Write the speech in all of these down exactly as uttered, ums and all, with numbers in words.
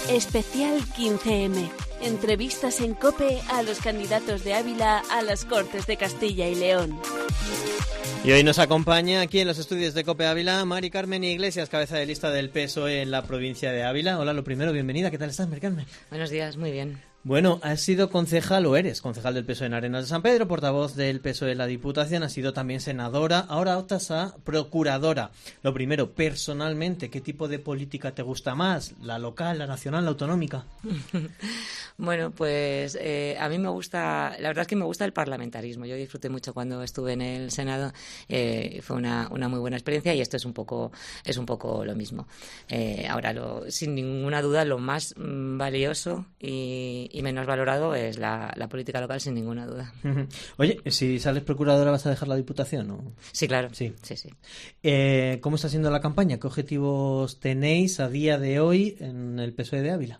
Especial quince eme. Entrevistas en COPE a los candidatos de Ávila a las Cortes de Castilla y León. Y hoy nos acompaña aquí en los estudios de COPE Ávila Mari Carmen Iglesias, cabeza de lista del P S O E en la provincia de Ávila. Hola, lo primero, bienvenida. ¿Qué tal estás, Mari Carmen? Buenos días, muy bien. Bueno, has sido concejal, o eres concejal del P S O E en Arenas de San Pedro, portavoz del P S O E en la Diputación, has sido también senadora, ahora optas a procuradora. Lo primero, personalmente, ¿qué tipo de política te gusta más? ¿La local, la nacional, la autonómica? Bueno, pues eh, a mí me gusta, la verdad es que me gusta el parlamentarismo. Yo disfruté mucho cuando estuve en el Senado, eh, fue una, una muy buena experiencia y esto es un poco, es un poco lo mismo. Eh, ahora, lo, sin ninguna duda, lo más mm, valioso y y menos valorado es la, la política local, sin ninguna duda. Oye, si sales procuradora, ¿vas a dejar la Diputación, no? Sí, claro. Sí, sí, sí. Eh, ¿Cómo está siendo la campaña? ¿Qué objetivos tenéis a día de hoy en el P S O E de Ávila?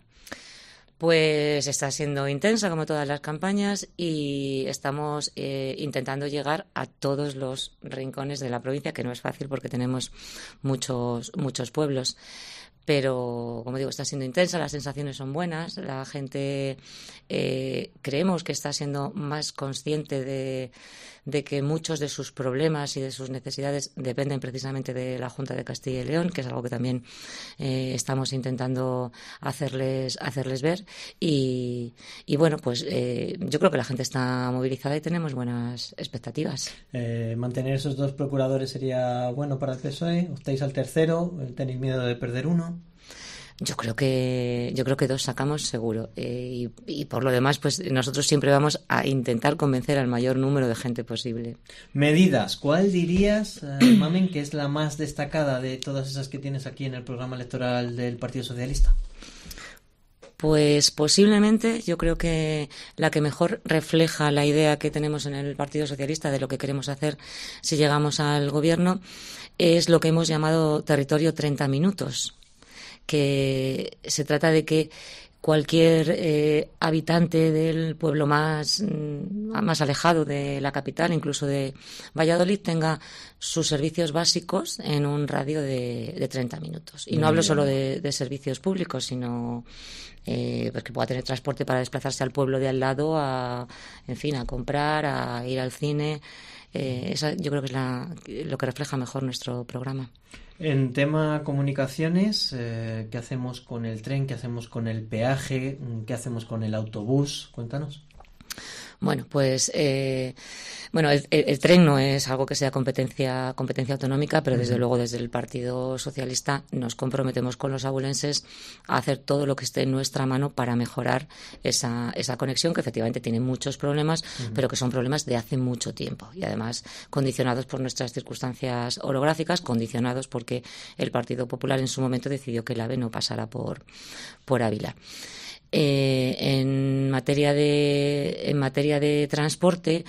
Pues está siendo intensa, como todas las campañas, y estamos eh, intentando llegar a todos los rincones de la provincia, que no es fácil porque tenemos muchos, muchos pueblos. Pero, como digo, está siendo intensa, las sensaciones son buenas, la gente eh, creemos que está siendo más consciente de, de que muchos de sus problemas y de sus necesidades dependen precisamente de la Junta de Castilla y León, que es algo que también eh, estamos intentando hacerles, hacerles ver. Y, y bueno, pues eh, yo creo que la gente está movilizada y tenemos buenas expectativas. Eh, ¿Mantener esos dos procuradores sería bueno para el P S O E? ¿Optáis al tercero? ¿Tenéis miedo de perder uno? Yo creo que yo creo que dos sacamos seguro eh, y, y por lo demás pues nosotros siempre vamos a intentar convencer al mayor número de gente posible. Medidas, ¿cuál dirías, eh, Mamen, que es la más destacada de todas esas que tienes aquí en el programa electoral del Partido Socialista? Pues posiblemente yo creo que la que mejor refleja la idea que tenemos en el Partido Socialista de lo que queremos hacer si llegamos al gobierno es lo que hemos llamado territorio treinta minutos, que se trata de que cualquier eh, habitante del pueblo más, más alejado de la capital, incluso de Valladolid, tenga sus servicios básicos en un radio de, de treinta minutos. Y Muy no hablo bien. solo de, de servicios públicos, sino eh, pues que pueda tener transporte para desplazarse al pueblo de al lado, a, en fin, a comprar, a ir al cine. Eh, esa yo creo que es la, lo que refleja mejor nuestro programa. En tema comunicaciones, eh, ¿qué hacemos con el tren? ¿Qué hacemos con el peaje? ¿Qué hacemos con el autobús? Cuéntanos. Bueno, pues eh, bueno, el, el, el tren no es algo que sea competencia competencia autonómica, pero desde uh-huh. luego desde el Partido Socialista nos comprometemos con los abulenses a hacer todo lo que esté en nuestra mano para mejorar esa, esa conexión, que efectivamente tiene muchos problemas, uh-huh. pero que son problemas de hace mucho tiempo y además condicionados por nuestras circunstancias orográficas, condicionados porque el Partido Popular en su momento decidió que el AVE no pasara por, por Ávila. Eh, en materia de en materia de transporte,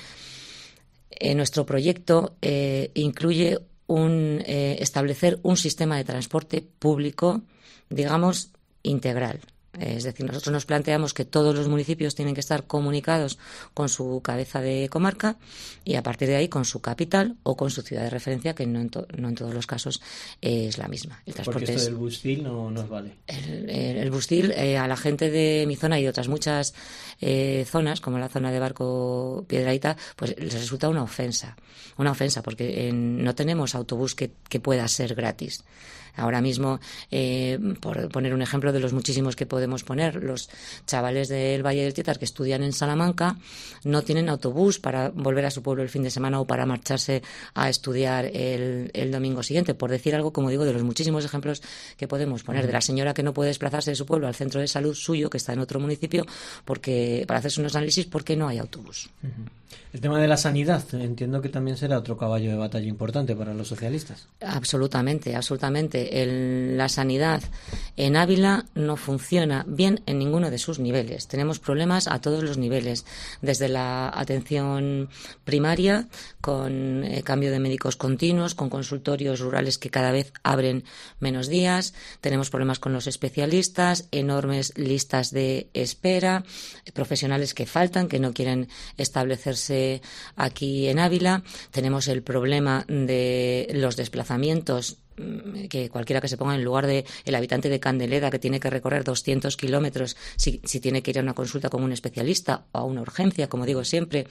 eh, nuestro proyecto eh, incluye un eh, establecer un sistema de transporte público, digamos, integral. Es decir, nosotros nos planteamos que todos los municipios tienen que estar comunicados con su cabeza de comarca y a partir de ahí con su capital o con su ciudad de referencia, que no en, to- no en todos los casos eh, es la misma. El transporte Porque esto es, del bustil no nos vale. El, el, el bustil, eh, a la gente de mi zona y de otras muchas eh, zonas, como la zona de Barco Piedrahita, pues les resulta una ofensa. Una ofensa porque eh, no tenemos autobús que, que pueda ser gratis. Ahora mismo, eh, por poner un ejemplo de los muchísimos que podemos poner, los chavales del Valle del Tietar que estudian en Salamanca no tienen autobús para volver a su pueblo el fin de semana o para marcharse a estudiar el, el domingo siguiente, por decir algo, como digo, de los muchísimos ejemplos que podemos poner, uh-huh. de la señora que no puede desplazarse de su pueblo al centro de salud suyo, que está en otro municipio, porque para hacerse unos análisis porque no hay autobús. Uh-huh. El tema de la sanidad, entiendo que también será otro caballo de batalla importante para los socialistas. Absolutamente, absolutamente. El, la sanidad en Ávila no funciona bien en ninguno de sus niveles. Tenemos problemas a todos los niveles, desde la atención primaria, con eh, cambio de médicos continuos, con consultorios rurales que cada vez abren menos días. Tenemos problemas con los especialistas, enormes listas de espera, profesionales que faltan, que no quieren establecerse aquí en Ávila. Tenemos el problema de los desplazamientos que cualquiera que se ponga en lugar de el habitante de Candeleda, que tiene que recorrer doscientos kilómetros si, si tiene que ir a una consulta con un especialista o a una urgencia, como digo siempre,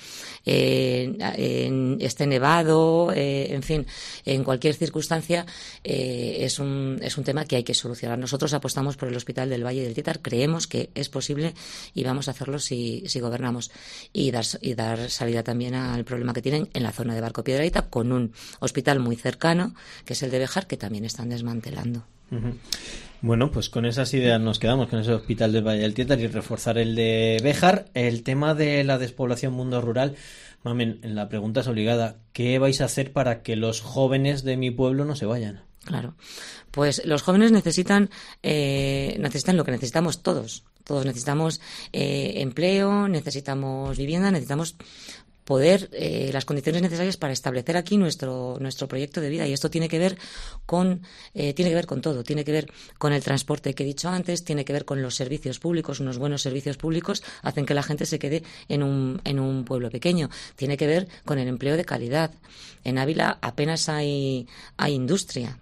eh, en, esté nevado, eh, en fin, en cualquier circunstancia, eh, es un es un tema que hay que solucionar. Nosotros apostamos por el Hospital del Valle del Tietar, creemos que es posible y vamos a hacerlo si, si gobernamos, y dar, y dar salida también al problema que tienen en la zona de Barco Piedrahita, con un hospital muy cercano, que es el de Béjar, que también están desmantelando. Uh-huh. Bueno, pues con esas ideas nos quedamos, con ese hospital del Valle del Tietar y reforzar el de Béjar. El tema de la despoblación mundo rural, Mamen, la pregunta es obligada. ¿Qué vais a hacer para que los jóvenes de mi pueblo no se vayan? Claro, pues los jóvenes necesitan eh, necesitan lo que necesitamos todos. Todos necesitamos eh, empleo, necesitamos vivienda, necesitamos poder eh, las condiciones necesarias para establecer aquí nuestro nuestro proyecto de vida, y esto tiene que ver con eh, tiene que ver con todo, tiene que ver con el transporte que he dicho antes, tiene que ver con los servicios públicos. Unos buenos servicios públicos hacen que la gente se quede en un en un pueblo pequeño, tiene que ver con el empleo de calidad. En Ávila apenas hay hay industria.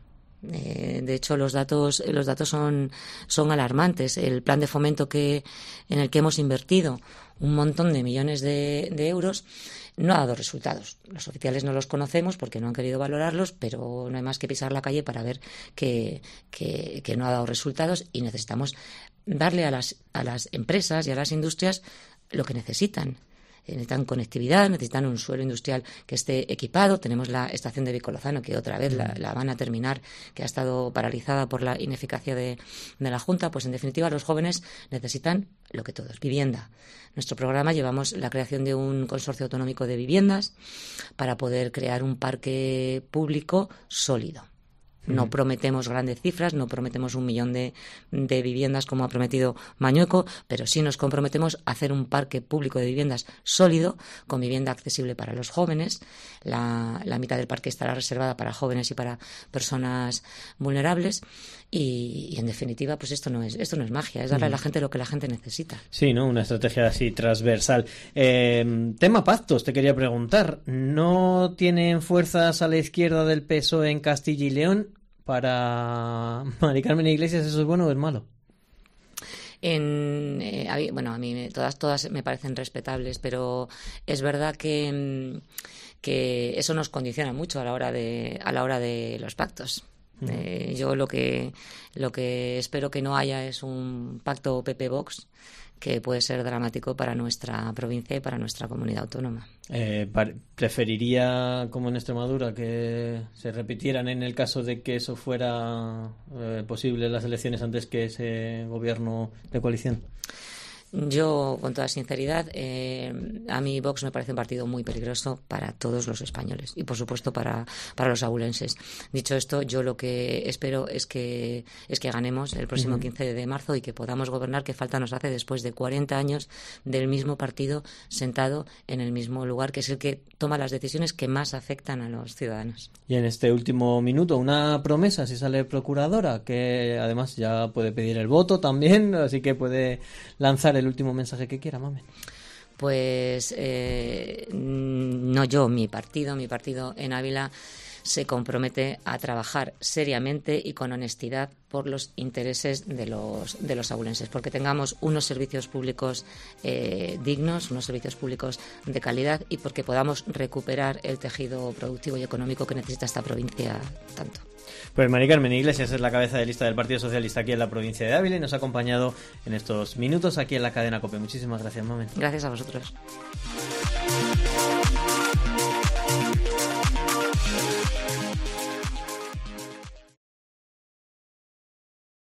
Eh, de hecho, los datos los datos son son alarmantes. El plan de fomento que en el que hemos invertido un montón de millones de, de euros no ha dado resultados. Los oficiales no los conocemos porque no han querido valorarlos, pero no hay más que pisar la calle para ver que, que, que no ha dado resultados, y necesitamos darle a las a las empresas y a las industrias lo que necesitan. Necesitan conectividad, necesitan un suelo industrial que esté equipado. Tenemos la estación de Vicolozano, que otra vez la, la van a terminar, que ha estado paralizada por la ineficacia de, de la Junta. Pues en definitiva, los jóvenes necesitan lo que todos: vivienda. Nuestro programa llevamos la creación de un consorcio autonómico de viviendas para poder crear un parque público sólido. No prometemos grandes cifras, no prometemos un millón de, de viviendas como ha prometido Mañueco, pero sí nos comprometemos a hacer un parque público de viviendas sólido, con vivienda accesible para los jóvenes. La, la mitad del parque estará reservada para jóvenes y para personas vulnerables. Y, y en definitiva, pues esto no es esto no es magia, es darle a la gente lo que la gente necesita. Sí, ¿no? Una estrategia así transversal. Eh, tema pactos, te quería preguntar. ¿No tienen fuerzas a la izquierda del P S O E en Castilla y León? Para Mari Carmen Iglesias, ¿eso es bueno o es malo? En, eh, a mí, bueno, a mí todas todas me parecen respetables, pero es verdad que, que eso nos condiciona mucho a la hora de a la hora de los pactos. Uh-huh. Eh, yo lo que lo que espero que no haya es un pacto P P-Vox, que puede ser dramático para nuestra provincia y para nuestra comunidad autónoma. Eh, ¿Preferiría, como en Extremadura, que se repitieran en el caso de que eso fuera eh, posible las elecciones antes que ese gobierno de coalición? Yo, con toda sinceridad, eh, a mí Vox me parece un partido muy peligroso para todos los españoles y, por supuesto, para, para los abulenses. Dicho esto, yo lo que espero es que es que ganemos el próximo uh-huh. quince de marzo y que podamos gobernar, que falta nos hace después de cuarenta años del mismo partido sentado en el mismo lugar, que es el que toma las decisiones que más afectan a los ciudadanos. Y en este último minuto, una promesa, si sale procuradora, que además ya puede pedir el voto también, así que puede lanzar el el último mensaje que quiera, Mamen. Pues eh, no yo, mi partido, mi partido en Ávila se compromete a trabajar seriamente y con honestidad por los intereses de los de los abulenses, porque tengamos unos servicios públicos eh, dignos, unos servicios públicos de calidad, y porque podamos recuperar el tejido productivo y económico que necesita esta provincia tanto. Pues Mari Carmen Iglesias es la cabeza de lista del Partido Socialista aquí en la provincia de Ávila y nos ha acompañado en estos minutos aquí en la cadena COPE. Muchísimas gracias, Mamen. Gracias a vosotros.